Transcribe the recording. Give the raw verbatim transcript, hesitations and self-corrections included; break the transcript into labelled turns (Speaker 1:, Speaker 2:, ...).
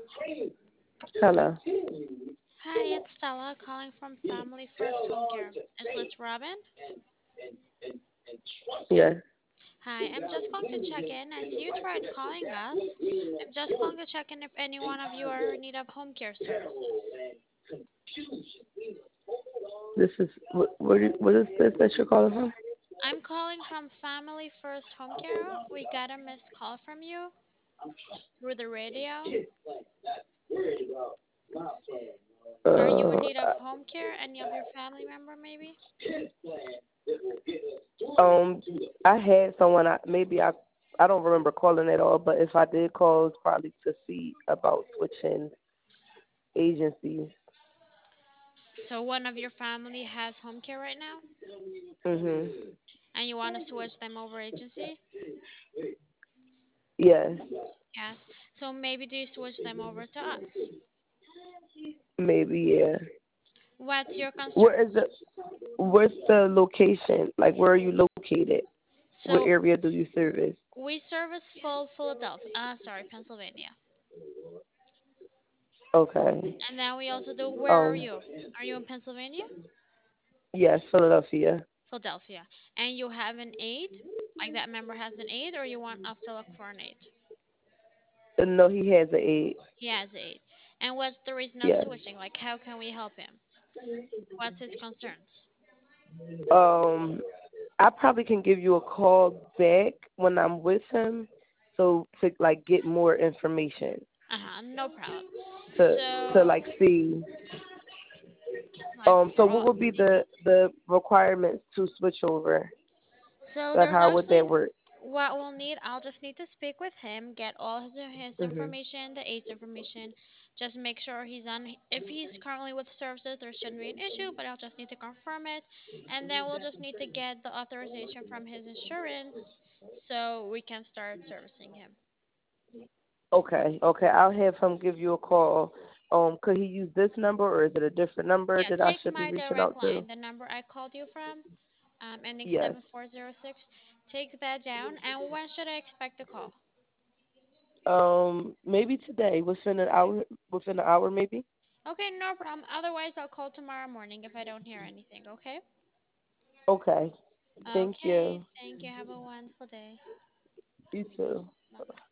Speaker 1: Hello.
Speaker 2: Hi, it's Stella calling from Family First Home Care. Is this Robin?
Speaker 1: Yes.
Speaker 2: Hi, I'm just calling to check in as you tried calling us. I'm just calling to check in if any one of you are in need of home care services.
Speaker 1: This is what what is, what is this that you're calling from?
Speaker 2: I'm calling from Family First Home Care. We got a missed call from you through the radio. Are you in
Speaker 1: Uh,
Speaker 2: need of home care? Any of your family member maybe?
Speaker 1: um, I had someone. I maybe I I don't remember calling at all, but if I did call, it's probably to see about switching agencies.
Speaker 2: So one of your family has home care right now
Speaker 1: Mhm.
Speaker 2: and you want to switch them over agency?
Speaker 1: Yes.
Speaker 2: Yes. So maybe do you switch them over to us?
Speaker 1: Maybe yeah.
Speaker 2: What's your
Speaker 1: Where is
Speaker 2: concerns?
Speaker 1: the Where's the location? Like where are you located? What
Speaker 2: So
Speaker 1: area do you service?
Speaker 2: we service full Philadelphia. Uh, sorry, Pennsylvania.
Speaker 1: Okay.
Speaker 2: And then we also do. Where are
Speaker 1: Um.
Speaker 2: you? Are you in Pennsylvania?
Speaker 1: Yes, Philadelphia.
Speaker 2: Philadelphia. And you have an aide? Like that member has an aide, or you want us to look for an aide?
Speaker 1: Uh, No, he has an eight.
Speaker 2: He has an aide. And what's the reason of
Speaker 1: Yes.
Speaker 2: switching? Like, how can we help him? What's his concerns?
Speaker 1: Um, I probably can give you a call back when I'm with him, so to like get more information
Speaker 2: Uh huh. No problem.
Speaker 1: to to
Speaker 2: So,
Speaker 1: like see.
Speaker 2: like
Speaker 1: Um, so
Speaker 2: for
Speaker 1: what
Speaker 2: all.
Speaker 1: would be the the requirements to switch over?
Speaker 2: So
Speaker 1: Like
Speaker 2: there's
Speaker 1: how would
Speaker 2: actually
Speaker 1: that work?
Speaker 2: what we'll need. I'll just need to speak with him, get all his his
Speaker 1: Mhm.
Speaker 2: information, the aide's information, just make sure he's on. If he's currently with services, there shouldn't be an issue, but I'll just need to confirm it, and then we'll just need to get the authorization from his insurance, so we can start servicing him.
Speaker 1: Okay, okay. I'll have him give you a call. Um, could he use this number or is it a different number
Speaker 2: Yeah,
Speaker 1: that I
Speaker 2: take
Speaker 1: should be
Speaker 2: my
Speaker 1: reaching
Speaker 2: direct
Speaker 1: out to?
Speaker 2: line, the number I called you from, um, ending
Speaker 1: Yes.
Speaker 2: seven four zero six. Take that down, and when should I expect a call?
Speaker 1: Um, maybe today, within an hour, within an hour, maybe.
Speaker 2: Okay, no problem. Otherwise, I'll call tomorrow morning if I don't hear anything, okay?
Speaker 1: Okay. Thank
Speaker 2: Okay,
Speaker 1: you.
Speaker 2: thank you. Have a wonderful day.
Speaker 1: You too.
Speaker 2: Bye bye.